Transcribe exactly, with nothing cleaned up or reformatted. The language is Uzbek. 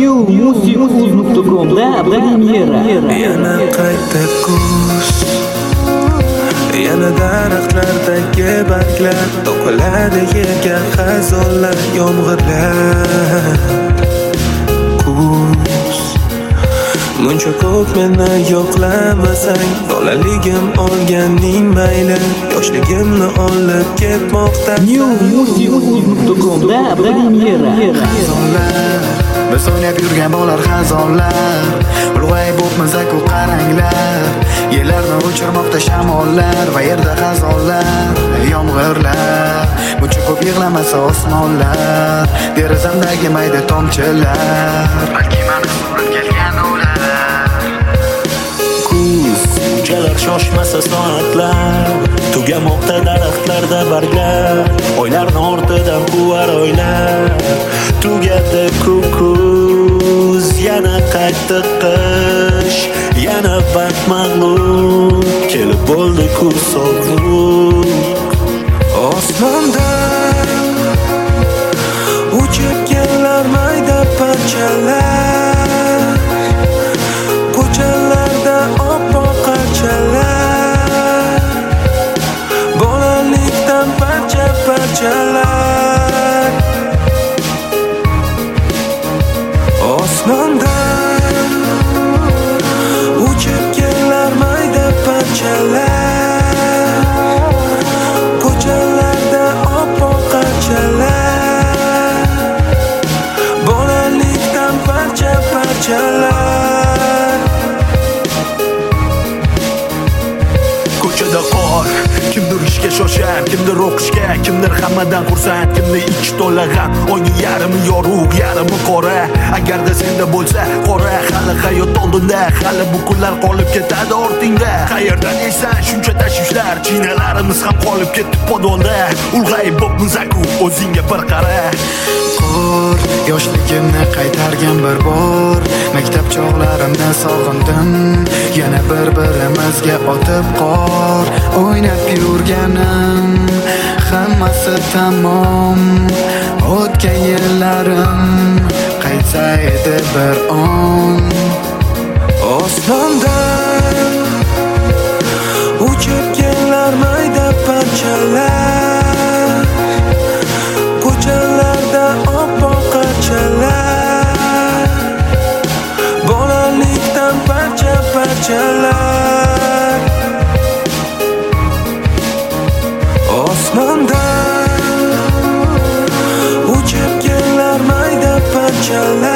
new music nokta com da premyera. Yana qayta kuz, yana daraxtlardagi barglar to'kiladi yerga xazonlar, yomg'irlar. Kuz muncha ko'p meni yo'qlamasang, bolaligim olganing mayli, yoshligimni olib ketmoqda. new music nokta com da premyera. Biz o'ynab yurgan bolalar xazonlar, ulg'ayib o'pmasak u qaranglar. Yerlarni o'chirmoqda shamollar va yerda xazonlar, yomg'irlar. Buncha ko'p yig'lamasa osmonlar, derazamdagi mayda tomchilar, balki meni surib kelgan ular. Kuz unchalar shoshmasa soatlar, tugamoqda daraxtlarda barglar, oylarni ortidan quvar oylar. Tugadi kuz, yana qaytdi qish, yana vaqt mag'lub, kelib bo'ldi kuz sovuq. Osmondan uchib kelar mayda parchalar, ko'chalarda oppoq qarchalar, bolalikdan parcha parchalar. Osmondan uchib kelar mayda parchalar, ko'chalarda oppoq qarchalar, bolalikdan parcha parchalar. Ko'chada qor, kimdir ishga shoshar, kimdir o'qishga, kimdir hammadan xursand, kimdir ichi to'la g'am. Oyning yarmi yorug', yarmi qora. Agarda senda bo'lsa qora, hali hayot oldinda, hali bu kunlar qolib ketadi ortingda. Qayerdan esan shuncha tashvishlar, chinalarimiz ham qolib ketdi podolda. Ulg'ayib bo'pmiz-ku, o'zingga bir qara. Qor yoshligimni qaytargan bir bor, maktab chog'larimni sog'indim. Yana bir-birimizga otib qor, o'ynab yurganim hammasi tamom. O'tgan yillarim qaytsa edi bir on. Osmondan uchib kelar mayda parchalar, ko'chalarda oppoq qarchalar, bolalikdan parcha parchalar. Osmondan uchib kelar mayda parchalar,